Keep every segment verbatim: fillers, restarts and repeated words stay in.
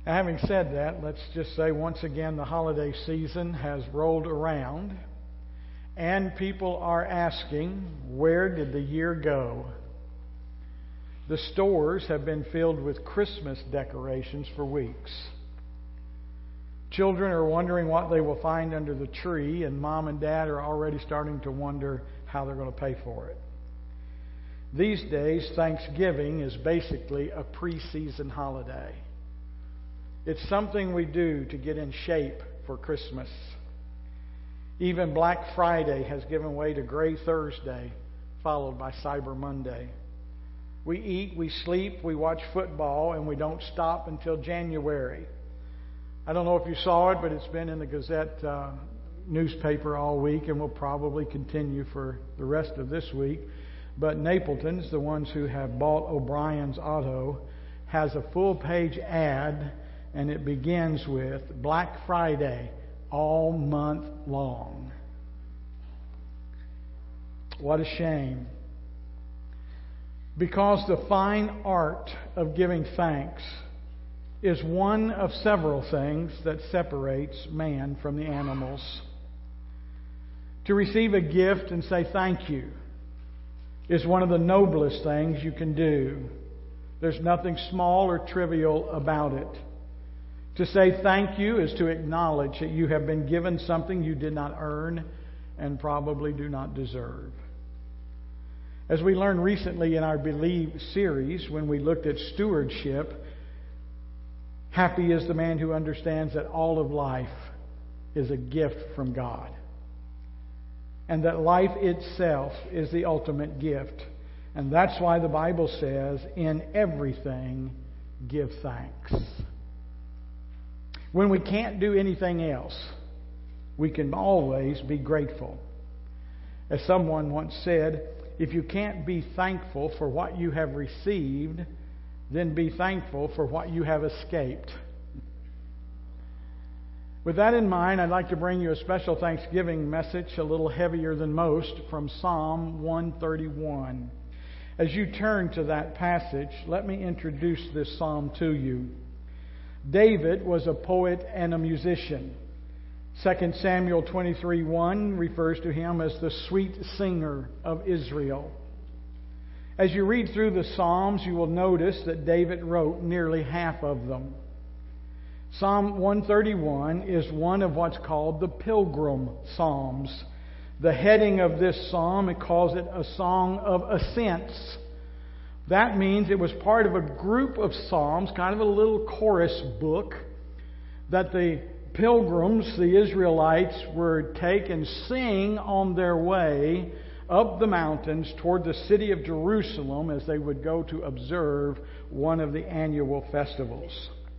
Now, having said that, let's just say once again the holiday season has rolled around, and people are asking, where did the year go? The stores have been filled with Christmas decorations for weeks. Children are wondering what they will find under the tree, and mom and dad are already starting to wonder how they're going to pay for it. These days, Thanksgiving is basically a preseason holiday. It's something we do to get in shape for Christmas. Even Black Friday has given way to Gray Thursday, followed by Cyber Monday. We eat, we sleep, we watch football, and we don't stop until January. I don't know if you saw it, but it's been in the Gazette uh, newspaper all week and will probably continue for the rest of this week. But Napleton's, the ones who have bought O'Brien's Auto, has a full-page ad, and it begins with Black Friday all month long. What a shame. Because the fine art of giving thanks is one of several things that separates man from the animals. To receive a gift and say thank you is one of the noblest things you can do. There's nothing small or trivial about it. To say thank you is to acknowledge that you have been given something you did not earn and probably do not deserve. As we learned recently in our Believe series, when we looked at stewardship, happy is the man who understands that all of life is a gift from God, and that life itself is the ultimate gift. And that's why the Bible says, in everything, give thanks. When we can't do anything else, we can always be grateful. As someone once said, if you can't be thankful for what you have received, then be thankful for what you have escaped. With that in mind, I'd like to bring you a special Thanksgiving message, a little heavier than most, from Psalm one thirty-one. As you turn to that passage, let me introduce this psalm to you. David was a poet and a musician. Second Samuel twenty-three one refers to him as the sweet singer of Israel. As you read through the Psalms, you will notice that David wrote nearly half of them. Psalm one thirty-one is one of what's called the Pilgrim Psalms. The heading of this psalm, it calls it a song of ascents. That means it was part of a group of psalms, kind of a little chorus book, that the pilgrims, the Israelites, were take and sing on their way up the mountains toward the city of Jerusalem as they would go to observe one of the annual festivals.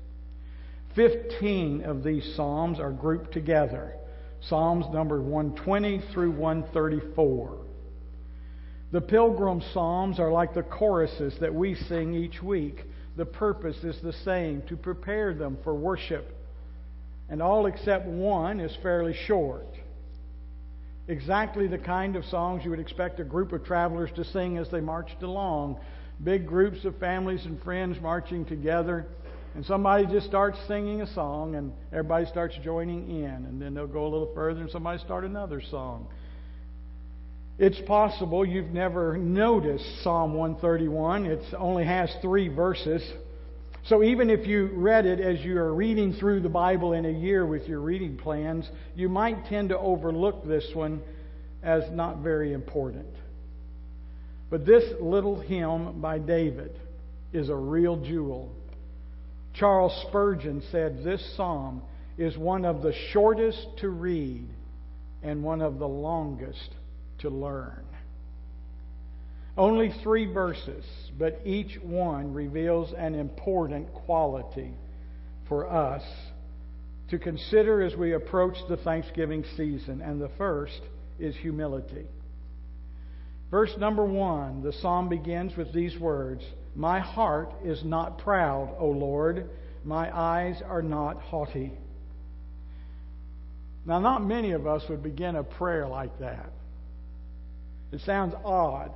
Fifteen of these psalms are grouped together. Psalms numbered one twenty through one thirty-four. The Pilgrim Psalms are like the choruses that we sing each week. The purpose is the same, to prepare them for worship. And all except one is fairly short. Exactly the kind of songs you would expect a group of travelers to sing as they marched along. Big groups of families and friends marching together. And somebody just starts singing a song and everybody starts joining in. And then they'll go a little further and somebody start another song. It's possible you've never noticed Psalm one thirty-one. It only has three verses. So even if you read it as you are reading through the Bible in a year with your reading plans, you might tend to overlook this one as not very important. But this little hymn by David is a real jewel. Charles Spurgeon said this psalm is one of the shortest to read and one of the longest to learn. Only three verses, but each one reveals an important quality for us to consider as we approach the Thanksgiving season. And the first is humility. Verse number one, the psalm begins with these words, "My heart is not proud, O Lord. My eyes are not haughty." Now, not many of us would begin a prayer like that. It sounds odd.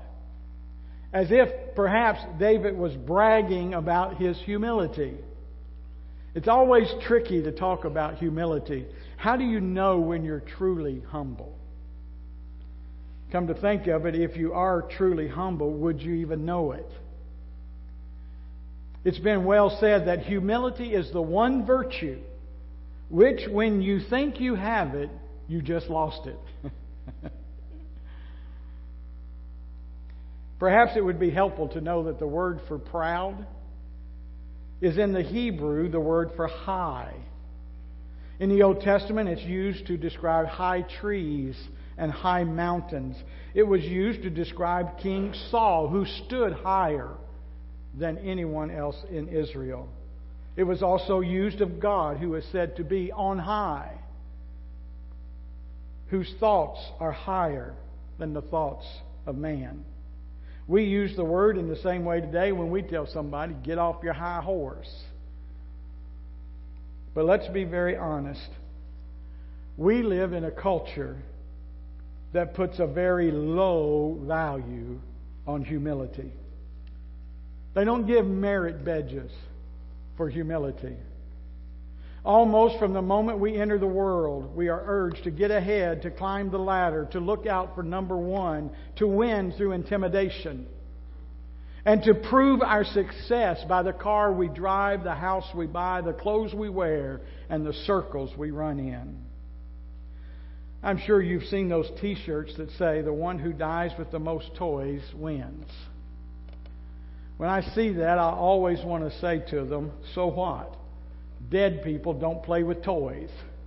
As if perhaps David was bragging about his humility. It's always tricky to talk about humility. How do you know when you're truly humble? Come to think of it, if you are truly humble, would you even know it? It's been well said that humility is the one virtue which, when you think you have it, you just lost it. Perhaps it would be helpful to know that the word for proud is in the Hebrew the word for high. In the Old Testament, it's used to describe high trees and high mountains. It was used to describe King Saul, who stood higher than anyone else in Israel. It was also used of God, who is said to be on high, whose thoughts are higher than the thoughts of man. We use the word in the same way today when we tell somebody, get off your high horse. But let's be very honest. We live in a culture that puts a very low value on humility. They don't give merit badges for humility. Almost from the moment we enter the world, we are urged to get ahead, to climb the ladder, to look out for number one, to win through intimidation, and to prove our success by the car we drive, the house we buy, the clothes we wear, and the circles we run in. I'm sure you've seen those t-shirts that say, the one who dies with the most toys wins. When I see that, I always want to say to them, so what? Dead people don't play with toys.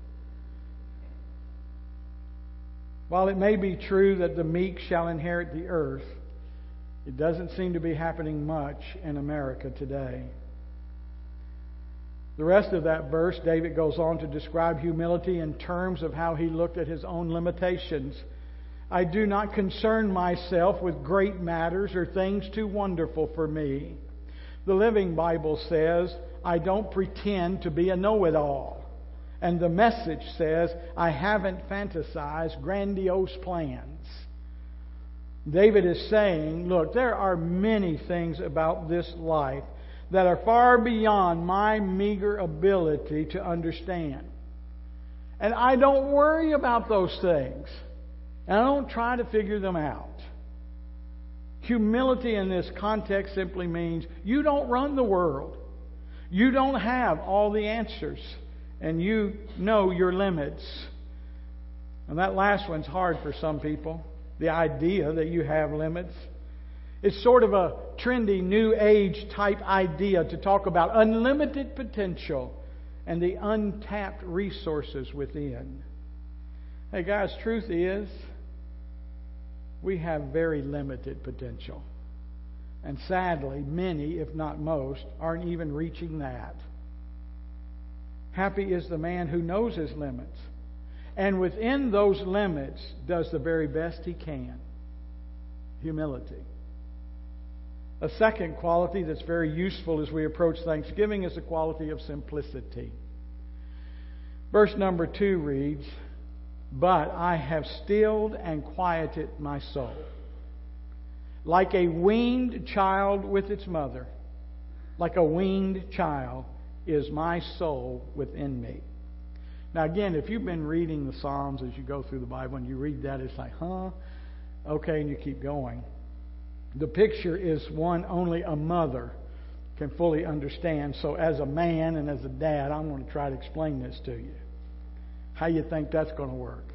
While it may be true that the meek shall inherit the earth, it doesn't seem to be happening much in America today. The rest of that verse, David goes on to describe humility in terms of how he looked at his own limitations. I do not concern myself with great matters or things too wonderful for me. The Living Bible says, I don't pretend to be a know-it-all. And the Message says, I haven't fantasized grandiose plans. David is saying, look, there are many things about this life that are far beyond my meager ability to understand. And I don't worry about those things. And I don't try to figure them out. Humility in this context simply means you don't run the world. You don't have all the answers. And you know your limits. And that last one's hard for some people. The idea that you have limits. It's sort of a trendy New Age type idea to talk about unlimited potential and the untapped resources within. Hey guys, truth is, we have very limited potential. And sadly, many, if not most, aren't even reaching that. Happy is the man who knows his limits, and within those limits does the very best he can. Humility. A second quality that's very useful as we approach Thanksgiving is the quality of simplicity. Verse number two reads, But I have stilled and quieted my soul. Like a weaned child with its mother, like a weaned child is my soul within me. Now again, if you've been reading the Psalms as you go through the Bible and you read that, it's like, huh? Okay, and you keep going. The picture is one only a mother can fully understand. So as a man and as a dad, I'm going to try to explain this to you. How you think that's going to work?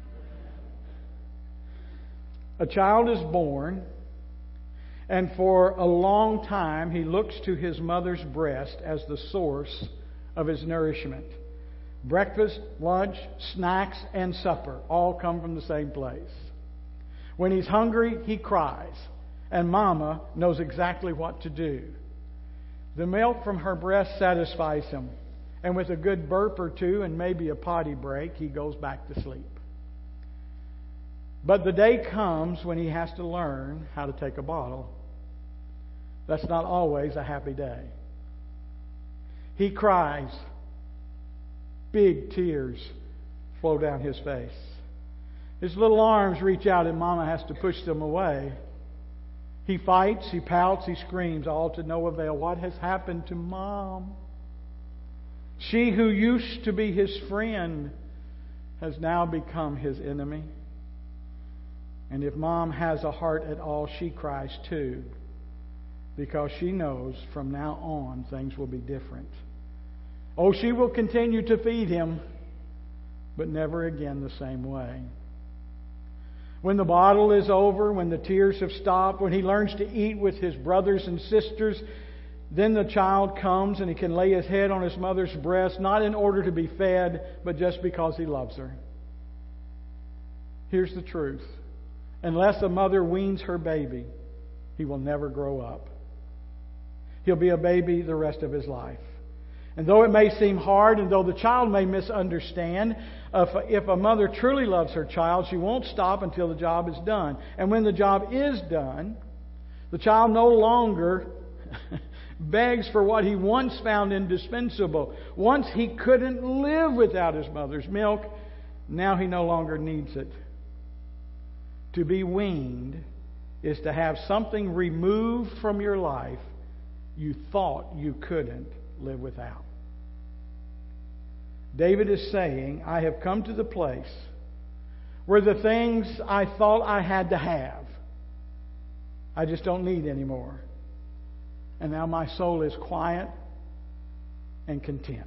A child is born, and for a long time he looks to his mother's breast as the source of his nourishment. Breakfast, lunch, snacks, and supper all come from the same place. When he's hungry, he cries, and Mama knows exactly what to do. The milk from her breast satisfies him, and with a good burp or two and maybe a potty break, he goes back to sleep. But the day comes when he has to learn how to take a bottle. That's not always a happy day. He cries. Big tears flow down his face. His little arms reach out and Mama has to push them away. He fights, he pouts, he screams, all to no avail. What has happened to Mom? She who used to be his friend has now become his enemy. And if mom has a heart at all, she cries too, because she knows from now on things will be different. Oh, she will continue to feed him, but never again the same way. When the bottle is over, when the tears have stopped, when he learns to eat with his brothers and sisters, then the child comes and he can lay his head on his mother's breast, not in order to be fed, but just because he loves her. Here's the truth. Unless a mother weans her baby, he will never grow up. He'll be a baby the rest of his life. And though it may seem hard, and though the child may misunderstand, if, if a mother truly loves her child, she won't stop until the job is done. And when the job is done, the child no longer begs for what he once found indispensable. Once he couldn't live without his mother's milk, now he no longer needs it. To be weaned is to have something removed from your life you thought you couldn't live without. David is saying, I have come to the place where the things I thought I had to have, I just don't need anymore. And now my soul is quiet and content.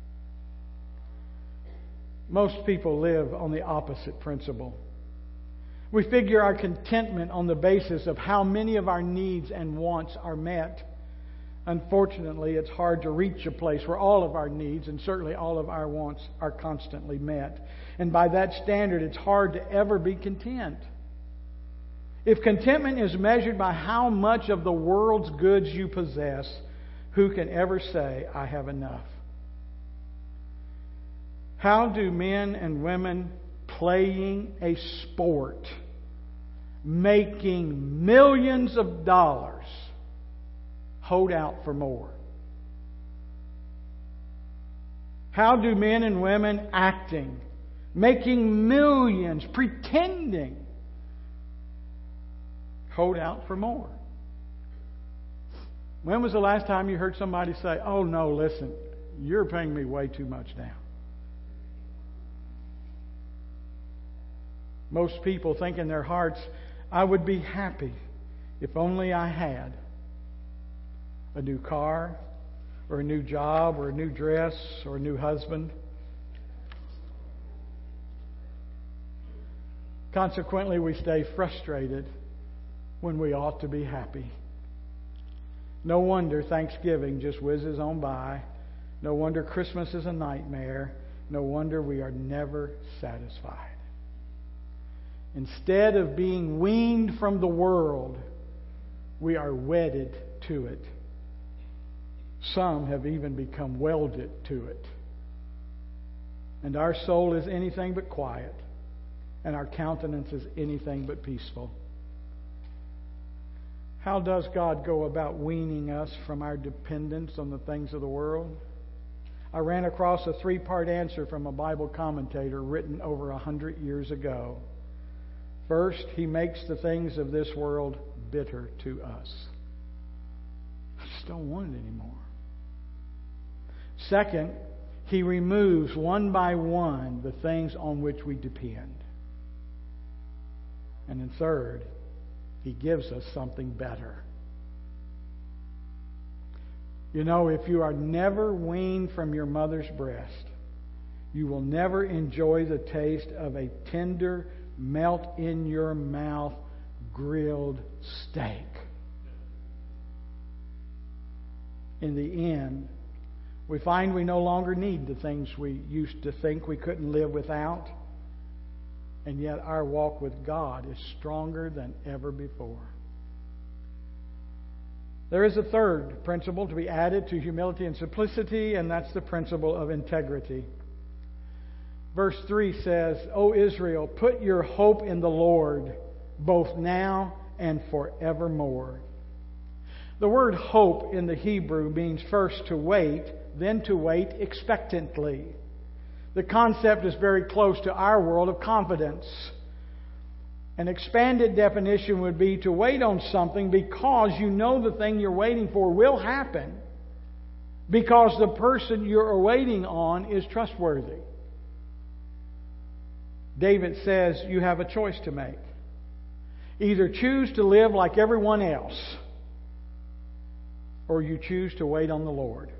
Most people live on the opposite principle. We figure our contentment on the basis of how many of our needs and wants are met. Unfortunately, it's hard to reach a place where all of our needs and certainly all of our wants are constantly met. And by that standard, it's hard to ever be content. If contentment is measured by how much of the world's goods you possess, who can ever say, I have enough? How do men and women playing a sport, making millions of dollars, hold out for more? How do men and women acting, making millions, pretending, hold out for more? When was the last time you heard somebody say, oh no, listen, you're paying me way too much now? Most people think in their hearts, I would be happy if only I had a new car, or a new job, or a new dress, or a new husband. Consequently, we stay frustrated when we ought to be happy. No wonder Thanksgiving just whizzes on by. No wonder Christmas is a nightmare. No wonder we are never satisfied. Instead of being weaned from the world, we are wedded to it. Some have even become welded to it. And our soul is anything but quiet, and our countenance is anything but peaceful. How does God go about weaning us from our dependence on the things of the world? I ran across a three-part answer from a Bible commentator written over a hundred years ago. First, He makes the things of this world bitter to us. I just don't want it anymore. Second, He removes one by one the things on which we depend. And then third, He gives us something better. You know, if you are never weaned from your mother's breast, you will never enjoy the taste of a tender, melt-in-your-mouth grilled steak. In the end, we find we no longer need the things we used to think we couldn't live without. And yet our walk with God is stronger than ever before. There is a third principle to be added to humility and simplicity, and that's the principle of integrity. Verse three says, O Israel, put your hope in the Lord, both now and forevermore. The word hope in the Hebrew means first to wait, then to wait expectantly. The concept is very close to our world of confidence. An expanded definition would be to wait on something because you know the thing you're waiting for will happen, because the person you're waiting on is trustworthy. David says you have a choice to make. Either choose to live like everyone else, or you choose to wait on the Lord.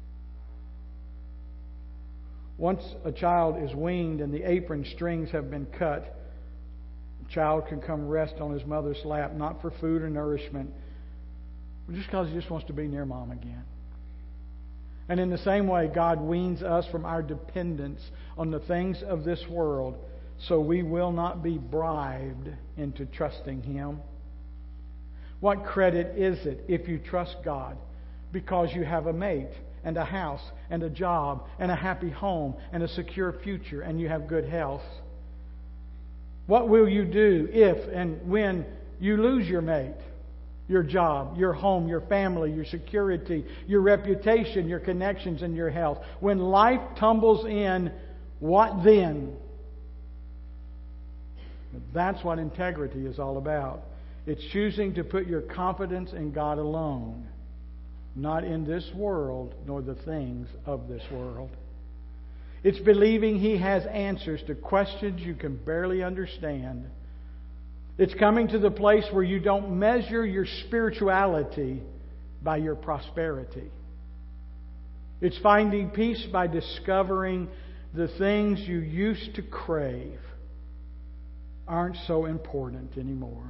Once a child is weaned and the apron strings have been cut, the child can come rest on his mother's lap, not for food or nourishment, but just because he just wants to be near Mom again. And in the same way, God weans us from our dependence on the things of this world, so we will not be bribed into trusting Him. What credit is it if you trust God because you have a mate and a house and a job and a happy home and a secure future and you have good health? What will you do if and when you lose your mate, your job, your home, your family, your security, your reputation, your connections, and your health? When life tumbles in, what then? That's what integrity is all about. It's choosing to put your confidence in God alone, not in this world nor the things of this world. It's believing He has answers to questions you can barely understand. It's coming to the place where you don't measure your spirituality by your prosperity. It's finding peace by discovering the things you used to crave aren't so important anymore.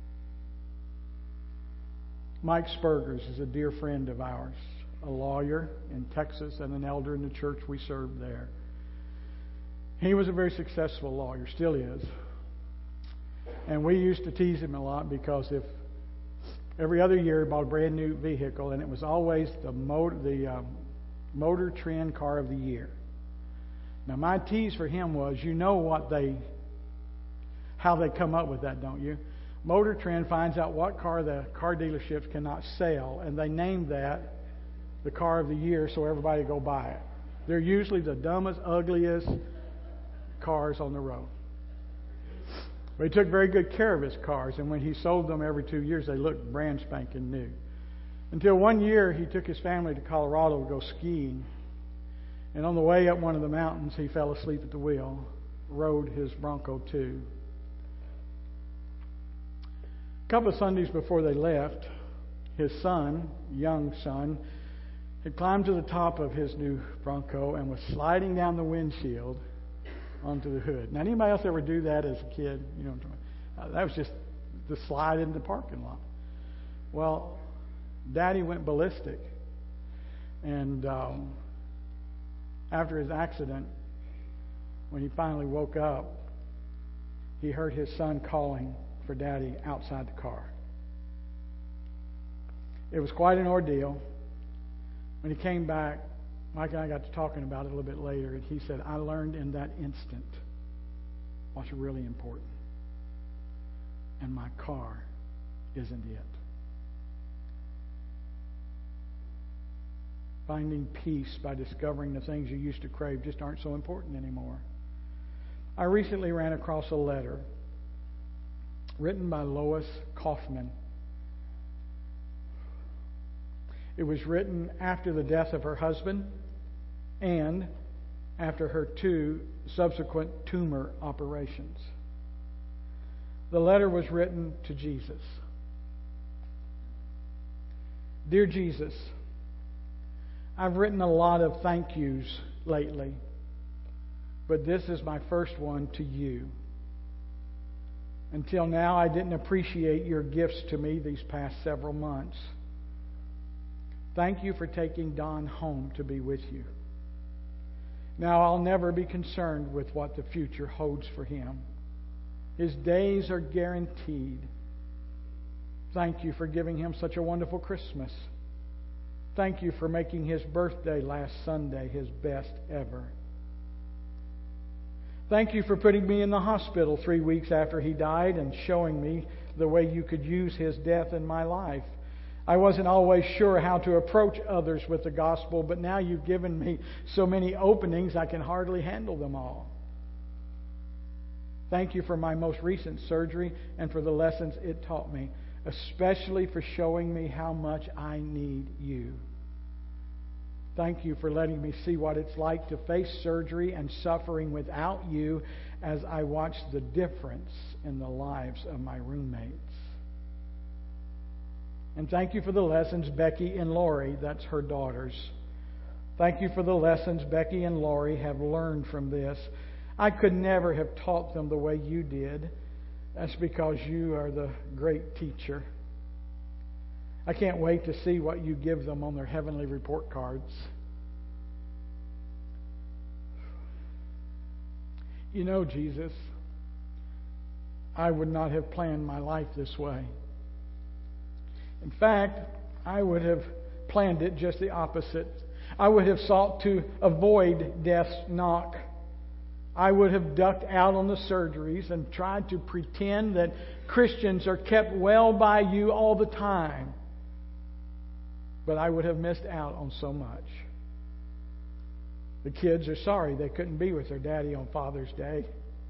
Mike Spurgers is a dear friend of ours, a lawyer in Texas and an elder in the church we served there. He was a very successful lawyer, still is. And we used to tease him a lot because if every other year he bought a brand new vehicle, and it was always the motor, the um, Motor Trend Car of the Year. Now my tease for him was, you know what they, how they come up with that, don't you? Motor Trend finds out what car the car dealerships cannot sell, and they name that the car of the year so everybody go buy it. They're usually the dumbest, ugliest cars on the road. But he took very good care of his cars, and when he sold them every two years, they looked brand spanking new. Until one year, he took his family to Colorado to go skiing. And on the way up one of the mountains, he fell asleep at the wheel, rode his Bronco two. A couple of Sundays before they left, his son, young son, had climbed to the top of his new Bronco and was sliding down the windshield onto the hood. Now, anybody else ever do that as a kid? You know, uh, that was just the slide in the parking lot. Well, Daddy went ballistic, and um, after his accident, when he finally woke up, he heard his son calling for Daddy outside the car. It was quite an ordeal. When he came back, Mike and I got to talking about it a little bit later, and he said, I learned in that instant what's really important. And my car isn't it. Finding peace by discovering the things you used to crave just aren't so important anymore. I recently ran across a letter written by Lois Kaufman. It was written after the death of her husband and after her two subsequent tumor operations. The letter was written to Jesus. Dear Jesus, I've written a lot of thank yous lately, but this is my first one to you. Until now, I didn't appreciate your gifts to me these past several months. Thank you for taking Don home to be with you. Now I'll never be concerned with what the future holds for him. His days are guaranteed. Thank you for giving him such a wonderful Christmas. Thank you for making his birthday last Sunday his best ever. Thank you for putting me in the hospital three weeks after he died and showing me the way you could use his death in my life. I wasn't always sure how to approach others with the gospel, but now you've given me so many openings I can hardly handle them all. Thank you for my most recent surgery and for the lessons it taught me, especially for showing me how much I need you. Thank you for letting me see what it's like to face surgery and suffering without you as I watch the difference in the lives of my roommates. And thank you for the lessons Becky and Lori, that's her daughters. Thank you for the lessons Becky and Lori have learned from this. I could never have taught them the way you did. That's because you are the great teacher. I can't wait to see what you give them on their heavenly report cards. You know, Jesus, I would not have planned my life this way. In fact, I would have planned it just the opposite. I would have sought to avoid death's knock. I would have ducked out on the surgeries and tried to pretend that Christians are kept well by you all the time. But I would have missed out on so much. The kids are sorry they couldn't be with their daddy on Father's Day.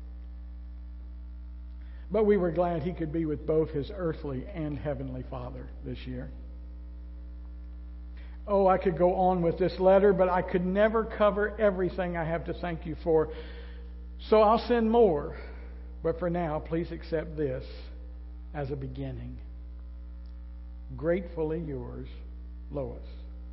But we were glad he could be with both his earthly and heavenly Father this year. Oh, I could go on with this letter, but I could never cover everything I have to thank you for. So I'll send more. But for now, please accept this as a beginning. Gratefully yours, Lois.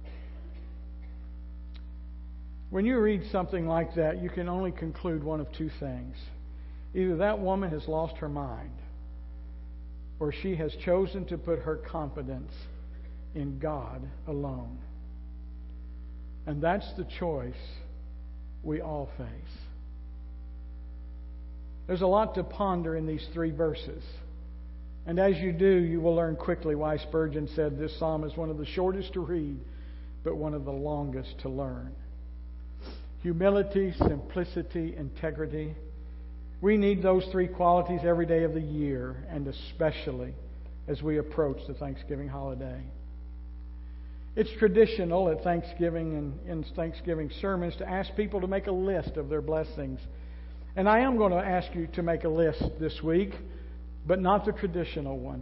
When you read something like that, you can only conclude one of two things. Either that woman has lost her mind, or she has chosen to put her confidence in God alone. And that's the choice we all face. There's a lot to ponder in these three verses. And as you do, you will learn quickly why Spurgeon said this psalm is one of the shortest to read, but one of the longest to learn. Humility, simplicity, integrity. We need those three qualities every day of the year, and especially as we approach the Thanksgiving holiday. It's traditional at Thanksgiving and in Thanksgiving sermons to ask people to make a list of their blessings. And I am going to ask you to make a list this week, but not the traditional one.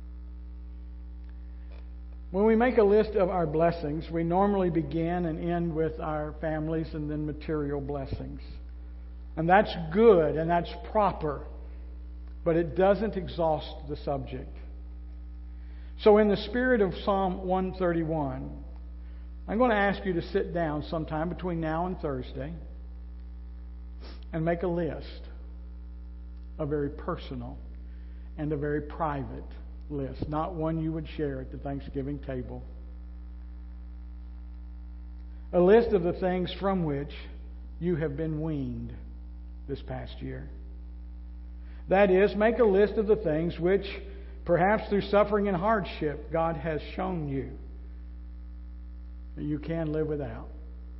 When we make a list of our blessings, we normally begin and end with our families and then material blessings. And that's good and that's proper, but it doesn't exhaust the subject. So in the spirit of Psalm one thirty-one, I'm going to ask you to sit down sometime between now and Thursday and make a list, a very personal and a very private list, not one you would share at the Thanksgiving table. A list of the things from which you have been weaned this past year. That is, make a list of the things which, perhaps through suffering and hardship, God has shown you that you can live without.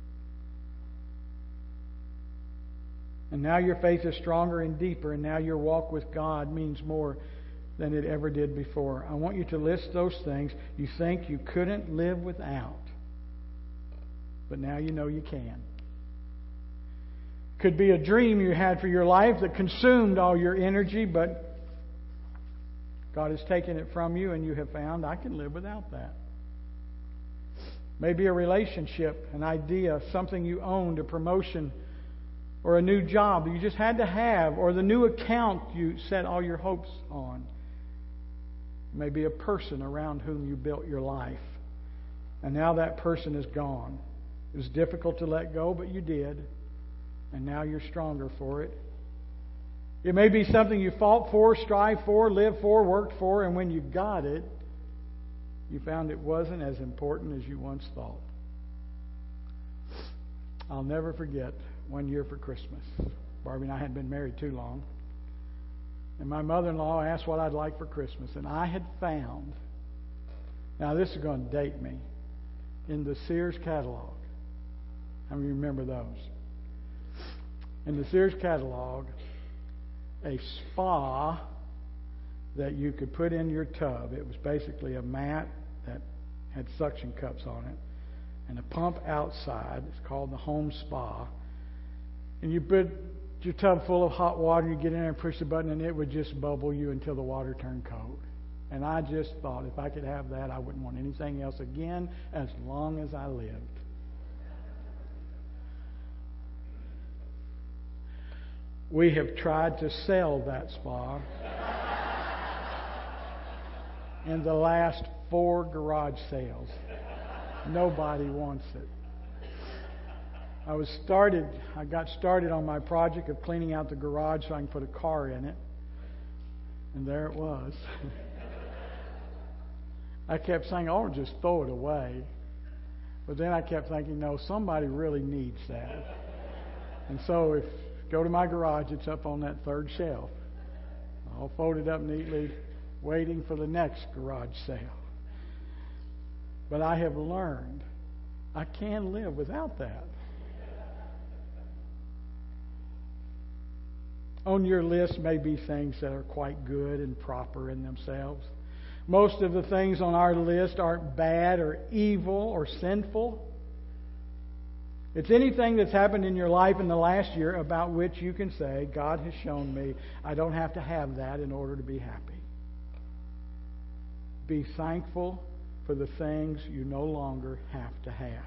And now your faith is stronger and deeper, and now your walk with God means more than it ever did before. I want you to list those things you think you couldn't live without, but now you know you can. Could be a dream you had for your life that consumed all your energy, but God has taken it from you and you have found, I can live without that. Maybe a relationship, an idea, something you owned, a promotion, or a new job you just had to have, or the new account you set all your hopes on. Maybe a person around whom you built your life, and now that person is gone. It was difficult to let go, but you did, and now you're stronger for it. It may be something you fought for, strived for, lived for, worked for, and when you got it, you found it wasn't as important as you once thought. I'll never forget one year for Christmas. Barbie and I hadn't been married too long. And my mother-in-law asked what I'd like for Christmas. And I had found, now this is going to date me, in the Sears catalog. How many remember those? In the Sears catalog, a spa that you could put in your tub. It was basically a mat that had suction cups on it and a pump outside. It's called the Home Spa. And you put your tub full of hot water, you get in there and push the button, and it would just bubble you until the water turned cold. And I just thought, if I could have that, I wouldn't want anything else again as long as I lived. We have tried to sell that spa in the last four garage sales. Nobody wants it. I was started, I got started on my project of cleaning out the garage so I can put a car in it. And there it was. I kept saying, oh, just throw it away. But then I kept thinking, no, somebody really needs that. And so if go to my garage, it's up on that third shelf, all folded up neatly, waiting for the next garage sale. But I have learned I can live without that. On your list may be things that are quite good and proper in themselves. Most of the things on our list aren't bad or evil or sinful. It's anything that's happened in your life in the last year about which you can say, God has shown me I don't have to have that in order to be happy. Be thankful for the things you no longer have to have.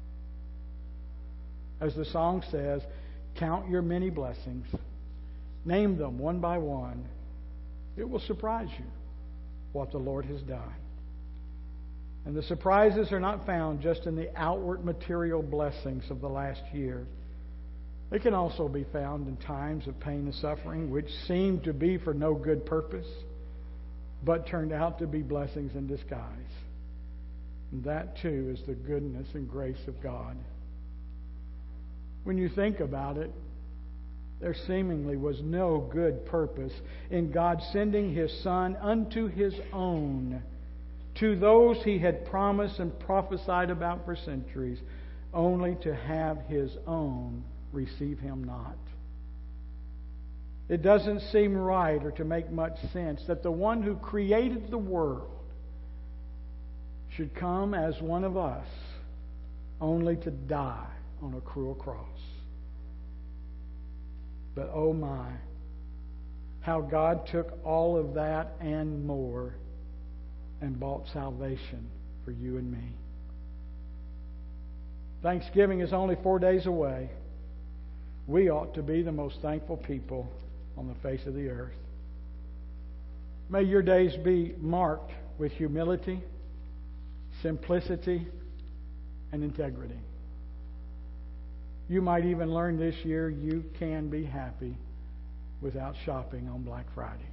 As the song says, count your many blessings. Name them one by one. It will surprise you what the Lord has done. And the surprises are not found just in the outward material blessings of the last year. They can also be found in times of pain and suffering, which seemed to be for no good purpose, but turned out to be blessings in disguise. And that too is the goodness and grace of God. When you think about it, there seemingly was no good purpose in God sending His Son unto His own, to those He had promised and prophesied about for centuries, only to have His own receive Him not. It doesn't seem right or to make much sense that the one who created the world should come as one of us, only to die on a cruel cross. But oh my, how God took all of that and more and bought salvation for you and me. Thanksgiving is only four days away. We ought to be the most thankful people on the face of the earth. May your days be marked with humility, simplicity, and integrity. You might even learn this year you can be happy without shopping on Black Friday.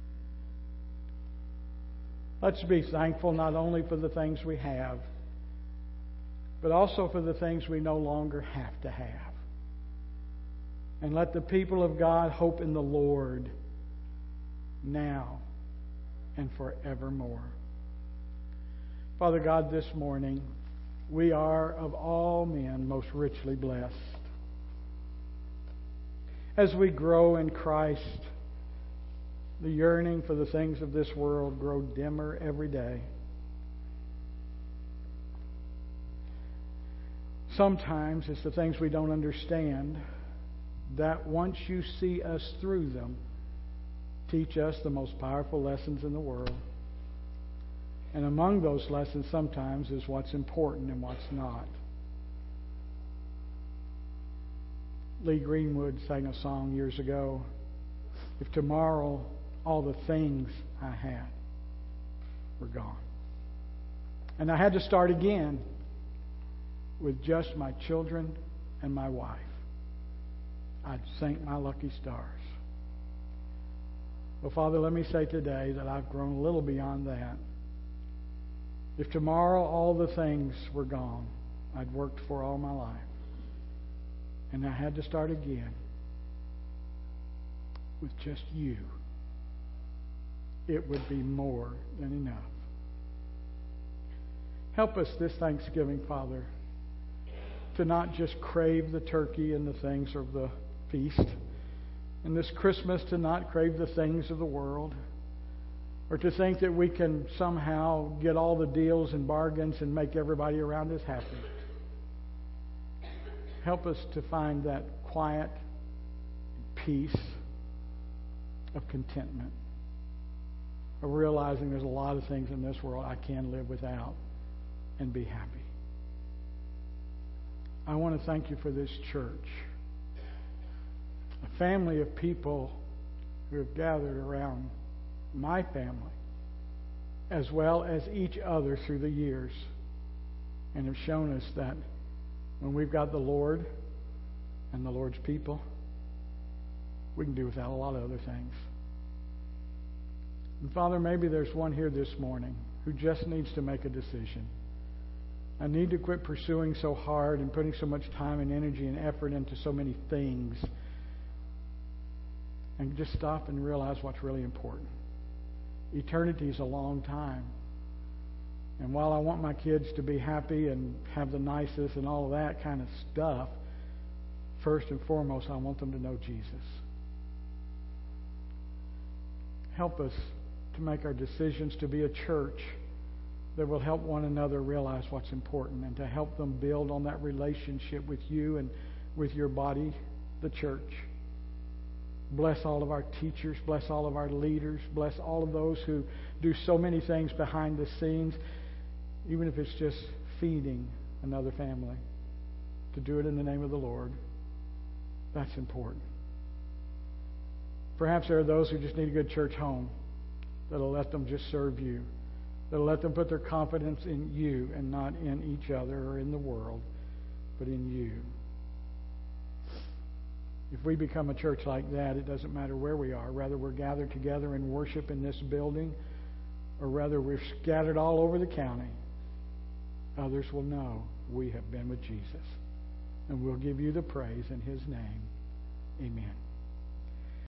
Let's be thankful not only for the things we have, but also for the things we no longer have to have. And let the people of God hope in the Lord now and forevermore. Father God, this morning, we are of all men most richly blessed. As we grow in Christ, the yearning for the things of this world grow dimmer every day. Sometimes it's the things we don't understand that once you see us through them, teach us the most powerful lessons in the world. And among those lessons sometimes is what's important and what's not. Lee Greenwood sang a song years ago, if tomorrow all the things I had were gone, and I had to start again with just my children and my wife, I'd thank my lucky stars. Well, Father, let me say today that I've grown a little beyond that. If tomorrow all the things were gone I'd worked for all my life, and I had to start again with just you, it would be more than enough. Help us this Thanksgiving, Father, to not just crave the turkey and the things of the feast, and this Christmas to not crave the things of the world, or to think that we can somehow get all the deals and bargains and make everybody around us happy. Help us to find that quiet peace of contentment, of realizing there's a lot of things in this world I can live without and be happy. I want to thank you for this church. a family of people who have gathered around my family, as well as each other through the years, and have shown us that when we've got the Lord and the Lord's people, we can do without a lot of other things. And Father, maybe there's one here this morning who just needs to make a decision. I need to quit pursuing so hard and putting so much time and energy and effort into so many things, and just stop and realize what's really important. Eternity is a long time. And while I want my kids to be happy and have the nicest and all of that kind of stuff, first and foremost, I want them to know Jesus. Help us to make our decisions to be a church that will help one another realize what's important, and to help them build on that relationship with you and with your body, the church. Bless all of our teachers. Bless all of our leaders. Bless all of those who do so many things behind the scenes, even if it's just feeding another family. To do it in the name of the Lord, that's important. Perhaps there are those who just need a good church home that'll let them just serve you, that'll let them put their confidence in you and not in each other or in the world, but in you. If we become a church like that, it doesn't matter where we are. Whether we're gathered together in worship in this building, or whether we're scattered all over the county, others will know we have been with Jesus. And we'll give you the praise in His name. Amen.